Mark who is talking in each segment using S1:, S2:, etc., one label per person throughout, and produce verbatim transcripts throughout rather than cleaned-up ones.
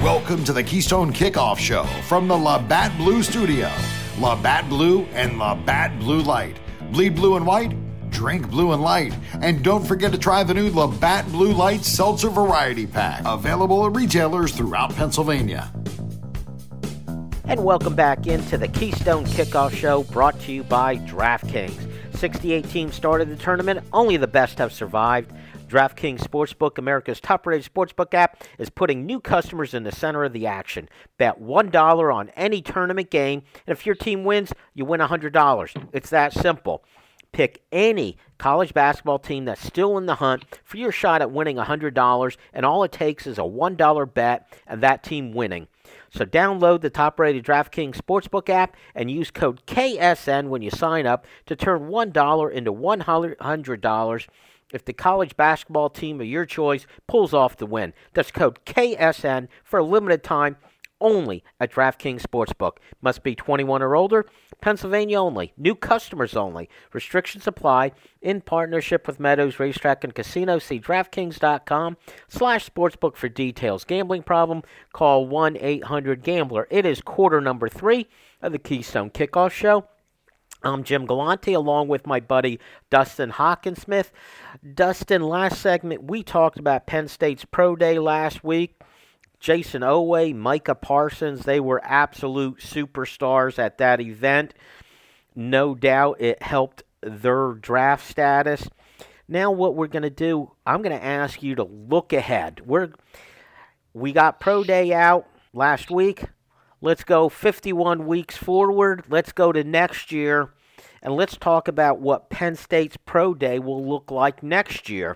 S1: Welcome to the Keystone Kickoff Show from the Labatt Blue Studio. Labatt Blue and Labatt Blue Light. Bleed blue and white, drink blue and light. And don't forget to try the new Labatt Blue Light Seltzer Variety Pack. Available at retailers throughout Pennsylvania.
S2: And welcome back into the Keystone Kickoff Show, brought to you by DraftKings. sixty-eight teams started the tournament. Only the best have survived. DraftKings Sportsbook, America's top-rated sportsbook app, is putting new customers in the center of the action. Bet one dollar on any tournament game, and if your team wins, you win one hundred dollars. It's that simple. Pick any college basketball team that's still in the hunt for your shot at winning one hundred dollars, and all it takes is a one dollar bet and that team winning. So download the top-rated DraftKings Sportsbook app and use code K S N when you sign up to turn one dollar into one hundred dollars if the college basketball team of your choice pulls off the win. That's code K S N for a limited time only at DraftKings Sportsbook. Must be twenty-one or older. Pennsylvania only. New customers only. Restrictions apply. In partnership with Meadows Racetrack and Casino. See DraftKings.com slash sportsbook for details. Gambling problem? Call one eight hundred gambler. It is quarter number three of the Keystone Kickoff Show. I'm Jim Galante, along with my buddy Dustin Hockensmith. Dustin, last segment, we talked about Penn State's Pro Day last week. Jason Oweh, Micah Parsons, they were absolute superstars at that event. No doubt it helped their draft status. Now what we're going to do, I'm going to ask you to look ahead. We're we got Pro Day out last week. Let's go fifty-one weeks forward. Let's go to next year, and let's talk about what Penn State's Pro Day will look like next year.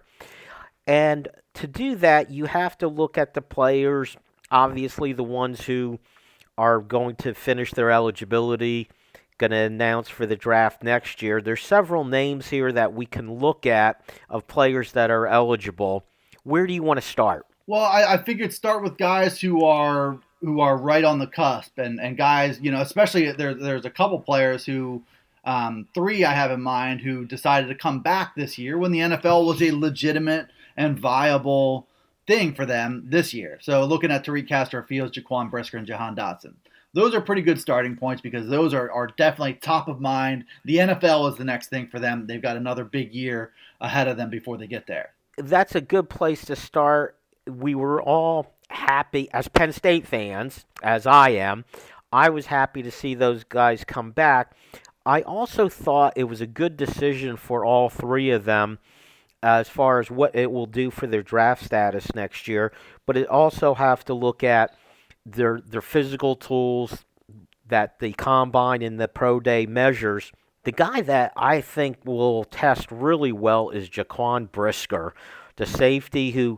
S2: And to do that, you have to look at the players, obviously the ones who are going to finish their eligibility, going to announce for the draft next year. There's several names here that we can look at of players that are eligible. Where do you want to start?
S3: Well, I, I figured start with guys who are who are right on the cusp, and, and guys, you know, especially there, there's a couple players who, um, three I have in mind, who decided to come back this year when the N F L was a legitimate and viable thing for them this year. So looking at Tariq Castro-Fields, Jaquan Brisker, and Jahan Dotson. Those are pretty good starting points because those are, are definitely top of mind. The N F L is the next thing for them. They've got another big year ahead of them before they get there.
S2: That's a good place to start. We were all happy as Penn State fans, as I am. I was happy to see those guys come back. I also thought it was a good decision for all three of them as far as what it will do for their draft status next year, but it also have to look at their their physical tools that the combine and the pro day measures. The guy that I think will test really well is Jaquan Brisker, the safety who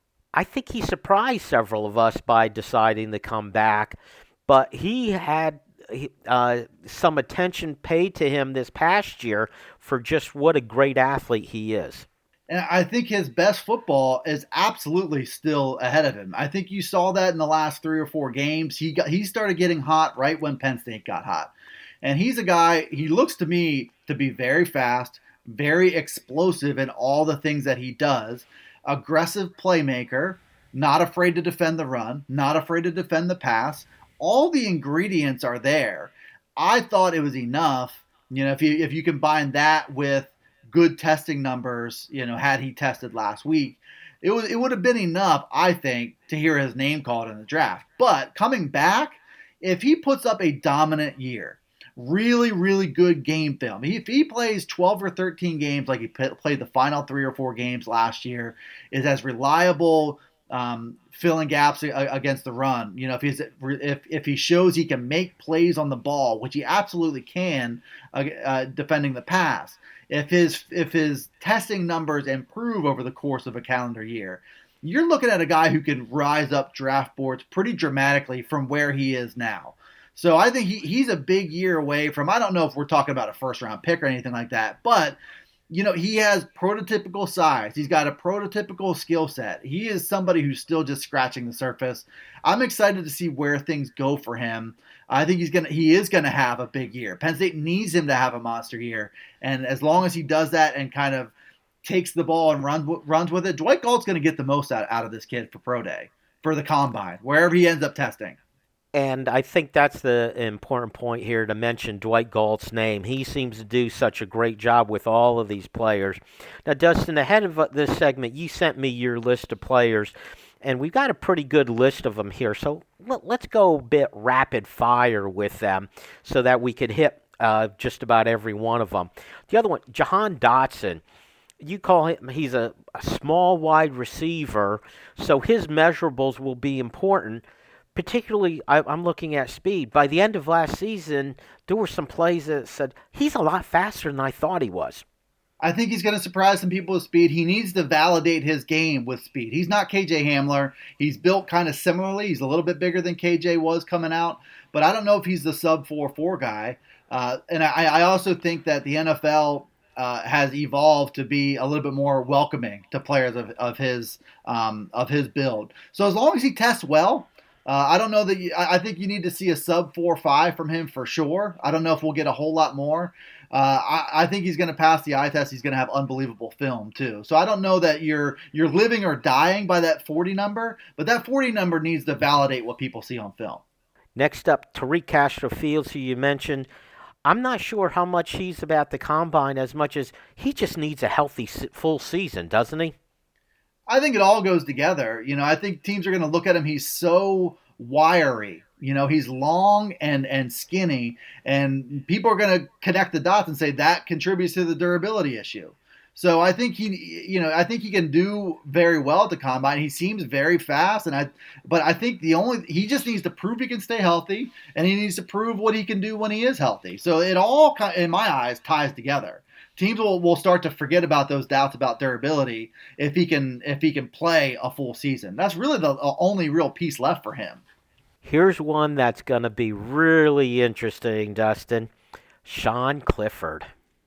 S2: I think he surprised several of us by deciding to come back, but he had uh, some attention paid to him this past year for just what a great athlete he is.
S3: And I think his best football is absolutely still ahead of him. I think you saw that in the last three or four games. He got he started getting hot right when Penn State got hot. And he's a guy, he looks to me to be very fast, very explosive in all the things that he does. Aggressive playmaker, not afraid to defend the run, not afraid to defend the pass. All the ingredients are there. I thought it was enough, you know, if you if you combine that with good testing numbers, you know, had he tested last week, it was it would have been enough, I think, to hear his name called in the draft. But coming back, if he puts up a dominant year, really, really good game film. If he plays twelve or thirteen games like he played the final three or four games last year, is as reliable, um, filling gaps against the run. You know, if he's if if he shows he can make plays on the ball, which he absolutely can, uh, uh, defending the pass. If his if his testing numbers improve over the course of a calendar year, you're looking at a guy who can rise up draft boards pretty dramatically from where he is now. So I think he, he's a big year away from, I don't know if we're talking about a first-round pick or anything like that, but, you know, he has prototypical size. He's got a prototypical skill set. He is somebody who's still just scratching the surface. I'm excited to see where things go for him. I think he's gonna he is gonna have a big year. Penn State needs him to have a monster year, and as long as he does that and kind of takes the ball and runs runs with it, Dwight Galt's going to get the most out, out of this kid for Pro Day. for the combine, wherever he ends up testing.
S2: And I think that's the important point here to mention Dwight Galt's name. He seems to do such a great job with all of these players. Now, Dustin, ahead of this segment, you sent me your list of players, and we've got a pretty good list of them here. So let's go a bit rapid fire with them so that we could hit uh, just about every one of them. The other one, Jahan Dotson. You call him, he's a, a small wide receiver, so his measurables will be important. Particularly, I, I'm looking at speed. By the end of last season, there were some plays that said he's a lot faster than I thought he was.
S3: I think he's going to surprise some people with speed. He needs to validate his game with speed. He's not K J Hamler. He's built kind of similarly. He's a little bit bigger than K J was coming out, but I don't know if he's the sub four four guy. Uh, and I, I also think that the N F L uh, has evolved to be a little bit more welcoming to players of, of his um, of his build. So as long as he tests well, Uh, I don't know that you, I think you need to see a sub four five from him for sure. I don't know if we'll get a whole lot more. Uh, I, I think he's going to pass the eye test. He's going to have unbelievable film too. So I don't know that you're you're living or dying by that forty number, but that forty number needs to validate what people see on film.
S2: Next up, Tariq Castro-Fields, who you mentioned. I'm not sure how much he's about the combine as much as he just needs a healthy full season, doesn't he?
S3: I think it all goes together. You know, I think teams are going to look at him. He's so wiry. You know, he's long and, and skinny, and people are going to connect the dots and say that contributes to the durability issue. So I think he, you know, I think he can do very well at the combine. He seems very fast, and I, but I think the only he just needs to prove he can stay healthy, and he needs to prove what he can do when he is healthy. So it all, in my eyes, ties together. Teams will, will start to forget about those doubts about durability if he can if he can play a full season. That's really the only real piece left for him.
S2: Here's one that's going to be really interesting, Dustin. Sean Clifford.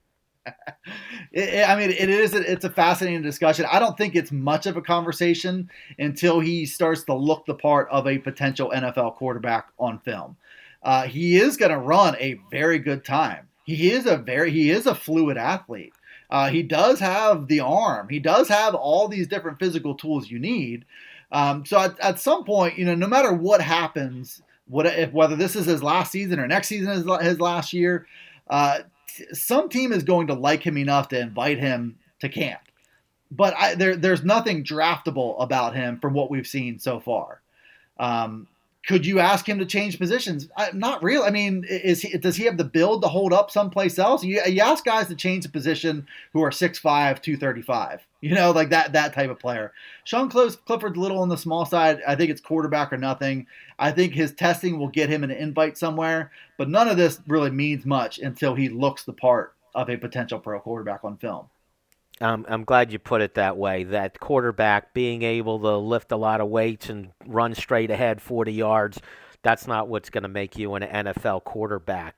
S3: it, I mean, it is a, it's a fascinating discussion. I don't think it's much of a conversation until he starts to look the part of a potential N F L quarterback on film. Uh, he is going to run a very good time. He is a very he is a fluid athlete. Uh, he does have the arm. He does have all these different physical tools you need. Um, so at, at some point, you know, no matter what happens, what if whether this is his last season or next season is his last year, uh, t- some team is going to like him enough to invite him to camp. But I, there, there's nothing draftable about him from what we've seen so far. Um, Could you ask him to change positions? I, not really. I mean, is he, does he have the build to hold up someplace else? You, you ask guys to change a position who are six five, two thirty-five. You know, like that that type of player. Sean Clifford's a little on the small side. I think it's quarterback or nothing. I think his testing will get him an invite somewhere, but none of this really means much until he looks the part of a potential pro quarterback on film.
S2: Um, I'm glad you put it that way, that quarterback being able to lift a lot of weights and run straight ahead forty yards, that's not what's going to make you an N F L quarterback.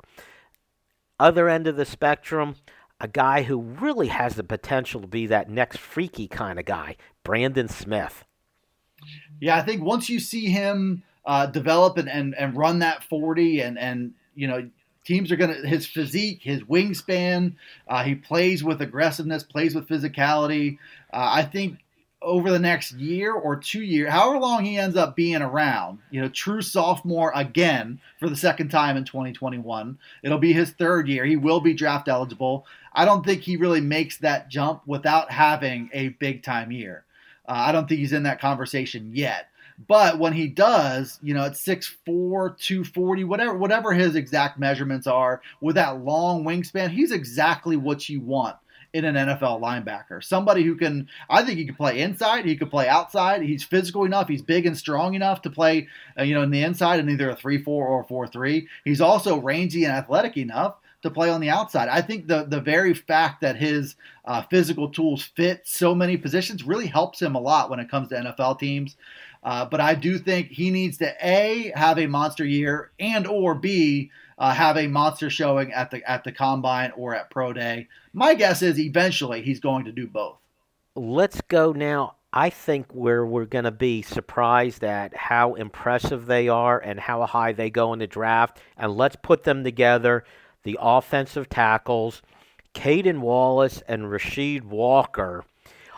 S2: Other end of the spectrum, a guy who really has the potential to be that next freaky kind of guy, Brandon Smith.
S3: Yeah, I think once you see him uh, develop and, and, and run that forty and, and you know, teams are going to, his physique, his wingspan, uh, he plays with aggressiveness, plays with physicality. Uh, I think over the next year or two years, however long he ends up being around, you know, true sophomore again for the second time in twenty twenty-one. It'll be his third year. He will be draft eligible. I don't think he really makes that jump without having a big time year. Uh, I don't think he's in that conversation yet. But when he does, you know, at six four, two forty, whatever whatever his exact measurements are, with that long wingspan, he's exactly what you want in an N F L linebacker. Somebody who can, I think he can play inside, he could play outside. He's physical enough, he's big and strong enough to play, uh, you know, in the inside in either a three four or a four three. He's also rangy and athletic enough to play on the outside. I think the the very fact that his uh, physical tools fit so many positions really helps him a lot when it comes to N F L teams. Uh, but I do think he needs to A, have a monster year, and or B, uh, have a monster showing at the at the combine or at pro day. My guess is eventually he's going to do both.
S2: Let's go now. I think where we're going to be surprised at how impressive they are and how high they go in the draft. And let's put them together. The offensive tackles, Caden Wallace and Rasheed Walker.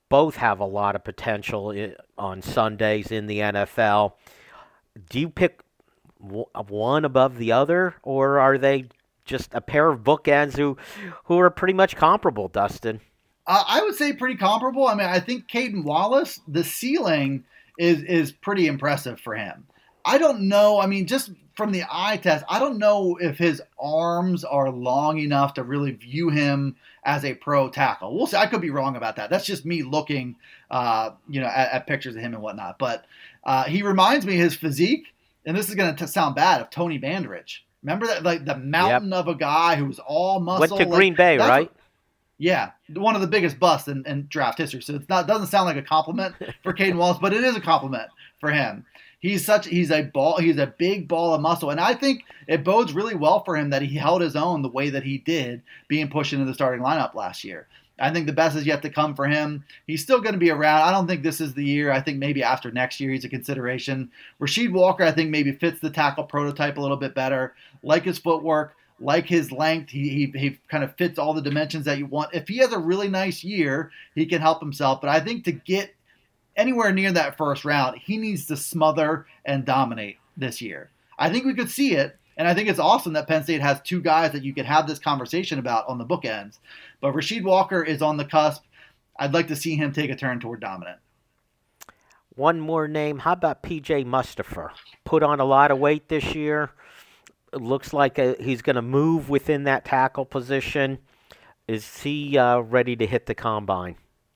S2: both have a lot of potential I- on Sundays in the N F L. Do you pick w- one above the other, or are they just a pair of bookends who, who are pretty much comparable, Dustin?
S3: Uh, I would say pretty comparable. I mean, I think Caden Wallace, the ceiling is is pretty impressive for him. I don't know. I mean, just from the eye test, I don't know if his arms are long enough to really view him as a pro tackle. We'll see. I could be wrong about that. That's just me looking, uh, you know, at, at pictures of him and whatnot. But uh, he reminds me, his physique, and this is going to sound bad, of Tony Bandridge. Remember that, like the mountain yep. of a guy who was all muscle.
S2: Went to Green
S3: like,
S2: Bay, right?
S3: What, yeah, one of the biggest busts in, in draft history. So it's not doesn't sound like a compliment for Caden Wallace, but it is a compliment for him. He's such he's a ball he's a big ball of muscle, and I think it bodes really well for him that he held his own the way that he did, being pushed into the starting lineup last year. I think the best is yet to come for him. He's still going to be around. I don't think this is the year. I think maybe after next year he's a consideration. Rasheed Walker, I think maybe fits the tackle prototype a little bit better. Like his footwork, like his length, he, he he kind of fits all the dimensions that you want. If he has a really nice year, he can help himself. But I think to get anywhere near that first round, he needs to smother and dominate this year. I think we could see it, and I think it's awesome that Penn State has two guys that you could have this conversation about on the bookends. But Rasheed Walker is on the cusp. I'd like to see him take a turn toward dominant.
S2: One more name. How about P J Mustipher? Put on a lot of weight this year. It looks like a, he's going to move within that tackle position. Is he uh, ready to hit the combine?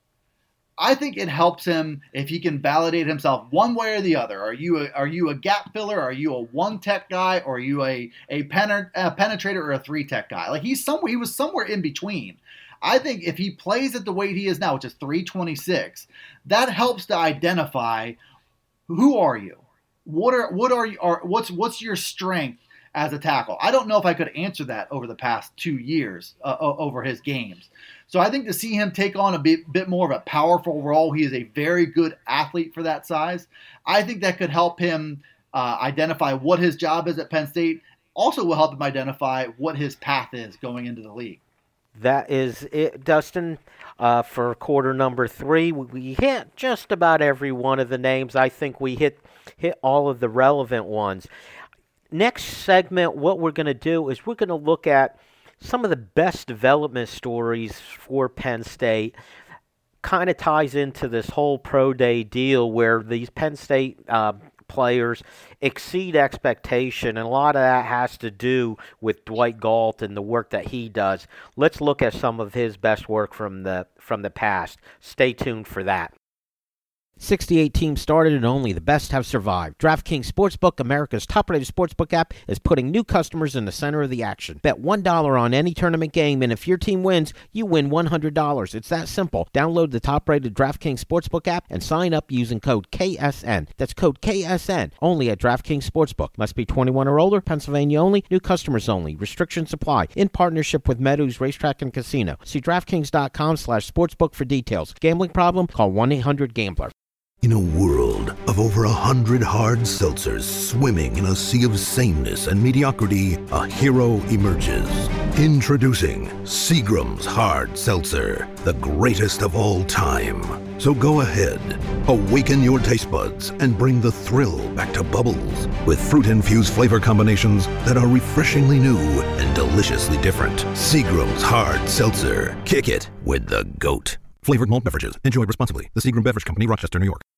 S3: I think it helps him if he can validate himself one way or the other. Are you a, are you a gap filler? Are you a one tech guy? Or are you a a, penet, a penetrator or a three tech guy? Like he's somewhere he was somewhere in between. I think if he plays at the weight he is now, which is three twenty-six, that helps to identify who are you, what are what are you, are what's what's your strength as a tackle. I don't know if I could answer that over the past two years uh, over his games. So I think to see him take on a bit, bit more of a powerful role, he is a very good athlete for that size. I think that could help him uh, identify what his job is at Penn State. Also will help him identify what his path is going into the league.
S2: That is it, Dustin. Uh, for quarter number three, we hit just about every one of the names. I think we hit hit all of the relevant ones. Next segment, what we're going to do is we're going to look at some of the best development stories for Penn State. Kind of ties into this whole pro day deal where these Penn State uh, players exceed expectation, and a lot of that has to do with Dwight Galt and the work that he does. Let's look at some of his best work from the from the past. Stay tuned for that. sixty-eight teams started and only the best have survived. DraftKings Sportsbook, America's top-rated sportsbook app, is putting new customers in the center of the action. Bet one dollar on any tournament game, and if your team wins, you win one hundred dollars. It's that simple. Download the top-rated DraftKings Sportsbook app and sign up using code K S N. That's code K S N, only at DraftKings Sportsbook. Must be twenty-one or older, Pennsylvania only, new customers only. Restrictions apply. In partnership with Meadows Racetrack and Casino. See DraftKings.com slash sportsbook for details. Gambling problem? Call one eight hundred gambler.
S4: In a world of over a hundred hard seltzers swimming in a sea of sameness and mediocrity, a hero emerges. Introducing Seagram's Hard Seltzer, the greatest of all time. So go ahead, awaken your taste buds and bring the thrill back to Bubbles with fruit-infused flavor combinations that are refreshingly new and deliciously different. Seagram's Hard Seltzer. Kick it with the GOAT. Flavored malt beverages. Enjoy responsibly. The Seagram Beverage Company, Rochester, New York.